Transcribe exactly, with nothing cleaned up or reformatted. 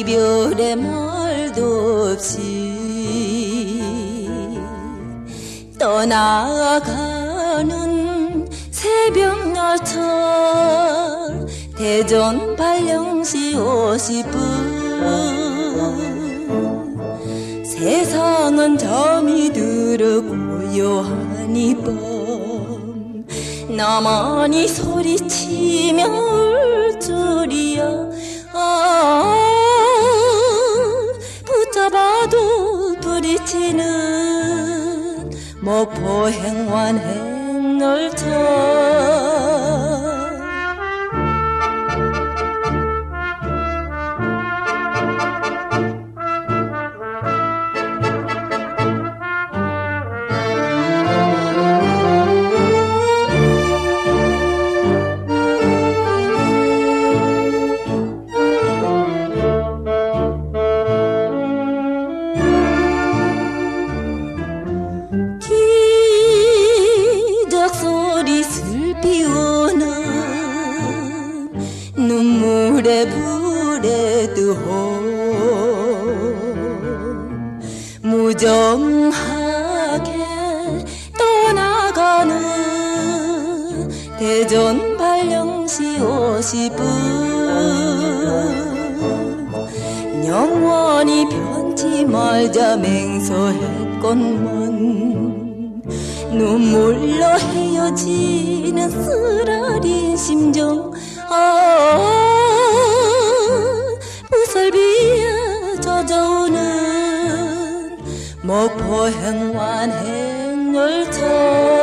이별의 말도 없이 떠나가는 새벽 열차 대전 발령시 오십 분 세상은 잠이 들어 고요한 이 밤 나만이 소리치며 울 줄이야. 아, 붙잡아도 부딪히는 목포 행완 행열차. 기적소리 슬피 우는 눈물에 불에 뜨호 무정하게 떠나가는 대전 발령시 오십 분 영원히 변치 말자 맹세했건만 눈물로 헤어지는 쓰라린 심정. 아, 부설비에 젖어오는 목포 행완 행열차.